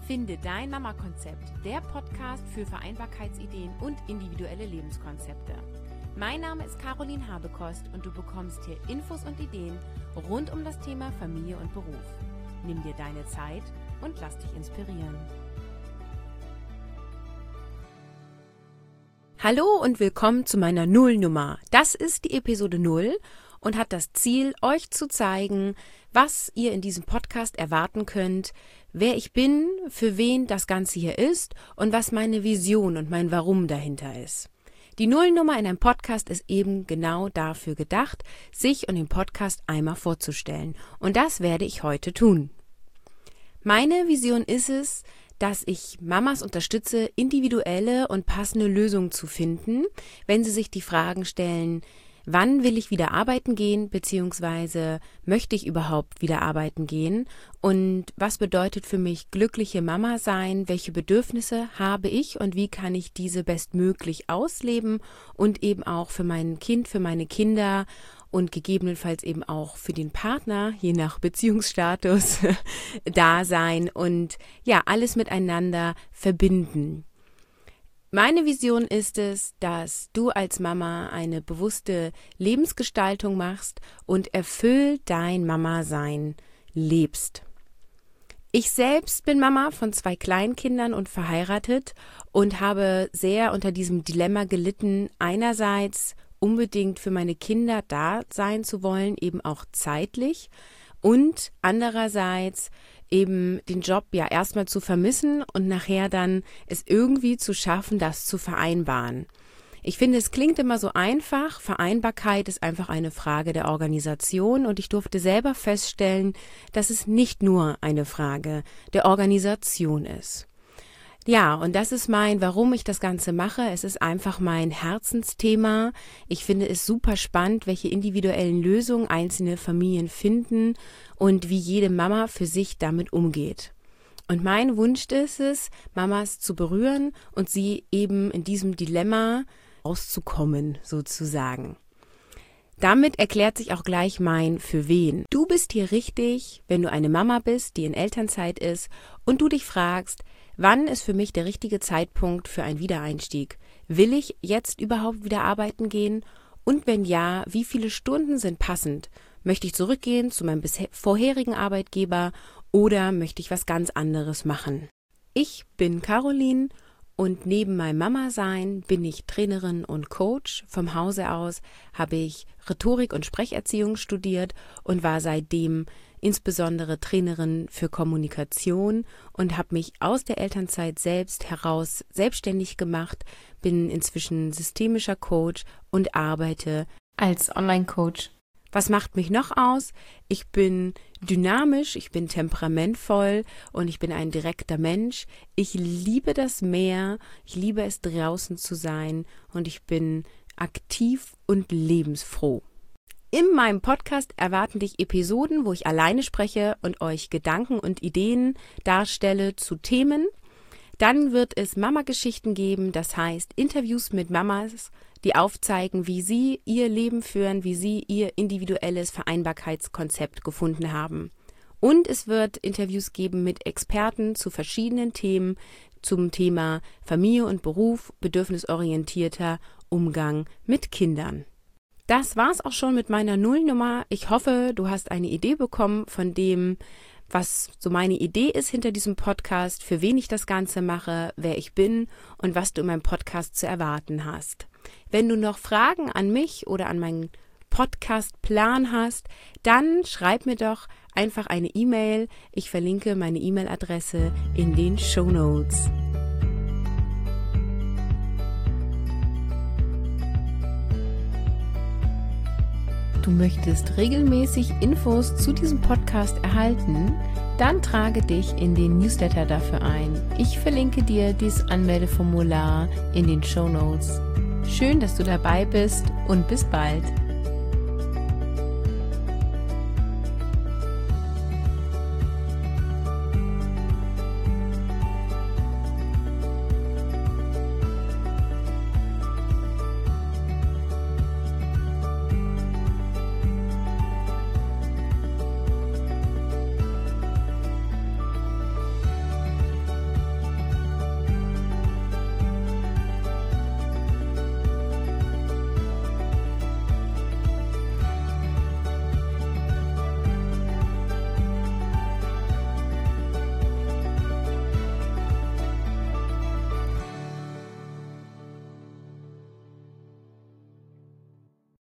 Finde dein Mama-Konzept, der Podcast für Vereinbarkeitsideen und individuelle Lebenskonzepte. Mein Name ist Caroline Habekost und du bekommst hier Infos und Ideen rund um das Thema Familie und Beruf. Nimm dir deine Zeit und lass dich inspirieren. Hallo und willkommen zu meiner Nullnummer. Das ist die Episode 0 und hat das Ziel, euch zu zeigen, was ihr in diesem Podcast erwarten könnt, wer ich bin, für wen das Ganze hier ist und was meine Vision und mein Warum dahinter ist. Die Nullnummer in einem Podcast ist eben genau dafür gedacht, sich und den Podcast einmal vorzustellen. Und das werde ich heute tun. Meine Vision ist es, dass ich Mamas unterstütze, individuelle und passende Lösungen zu finden, wenn sie sich die Fragen stellen: Wann will ich wieder arbeiten gehen, beziehungsweise möchte ich überhaupt wieder arbeiten gehen? Und was bedeutet für mich glückliche Mama sein? Welche Bedürfnisse habe ich und wie kann ich diese bestmöglich ausleben und eben auch für mein Kind, für meine Kinder und gegebenenfalls eben auch für den Partner, je nach Beziehungsstatus, da sein und ja, alles miteinander verbinden. Meine Vision ist es, dass du als Mama eine bewusste Lebensgestaltung machst und erfüllt dein Mama-Sein lebst. Ich selbst bin Mama von 2 Kleinkindern und verheiratet und habe sehr unter diesem Dilemma gelitten, einerseits unbedingt für meine Kinder da sein zu wollen, eben auch zeitlich, und andererseits eben den Job ja erstmal zu vermissen und nachher dann es irgendwie zu schaffen, das zu vereinbaren. Ich finde, es klingt immer so einfach. Vereinbarkeit ist einfach eine Frage der Organisation und ich durfte selber feststellen, dass es nicht nur eine Frage der Organisation ist. Ja, und das ist warum ich das Ganze mache. Es ist einfach mein Herzensthema. Ich finde es super spannend, welche individuellen Lösungen einzelne Familien finden und wie jede Mama für sich damit umgeht. Und mein Wunsch ist es, Mamas zu berühren und sie eben in diesem Dilemma rauszukommen, sozusagen. Damit erklärt sich auch gleich mein Für wen. Du bist hier richtig, wenn du eine Mama bist, die in Elternzeit ist und du dich fragst: Wann ist für mich der richtige Zeitpunkt für einen Wiedereinstieg? Will ich jetzt überhaupt wieder arbeiten gehen? Und wenn ja, wie viele Stunden sind passend? Möchte ich zurückgehen zu meinem vorherigen Arbeitgeber oder möchte ich was ganz anderes machen? Ich bin Caroline und neben meinem Mama-Sein bin ich Trainerin und Coach. Vom Hause aus habe ich Rhetorik und Sprecherziehung studiert und war seitdem insbesondere Trainerin für Kommunikation und habe mich aus der Elternzeit selbst heraus selbstständig gemacht, bin inzwischen systemischer Coach und arbeite als Online-Coach. Was macht mich noch aus? Ich bin dynamisch, ich bin temperamentvoll und ich bin ein direkter Mensch. Ich liebe das Meer, ich liebe es draußen zu sein und ich bin aktiv und lebensfroh. In meinem Podcast erwarten dich Episoden, wo ich alleine spreche und euch Gedanken und Ideen darstelle zu Themen. Dann wird es Mama-Geschichten geben, das heißt Interviews mit Mamas, die aufzeigen, wie sie ihr Leben führen, wie sie ihr individuelles Vereinbarkeitskonzept gefunden haben. Und es wird Interviews geben mit Experten zu verschiedenen Themen, zum Thema Familie und Beruf, bedürfnisorientierter Umgang mit Kindern. Das war's auch schon mit meiner Nullnummer. Ich hoffe, du hast eine Idee bekommen von dem, was so meine Idee ist hinter diesem Podcast, für wen ich das Ganze mache, wer ich bin und was du in meinem Podcast zu erwarten hast. Wenn du noch Fragen an mich oder an meinen Podcast-Plan hast, dann schreib mir doch einfach eine E-Mail. Ich verlinke meine E-Mail-Adresse in den Shownotes. Du möchtest regelmäßig Infos zu diesem Podcast erhalten? Dann trage dich in den Newsletter dafür ein. Ich verlinke dir dieses Anmeldeformular in den Shownotes. Schön, dass du dabei bist und bis bald.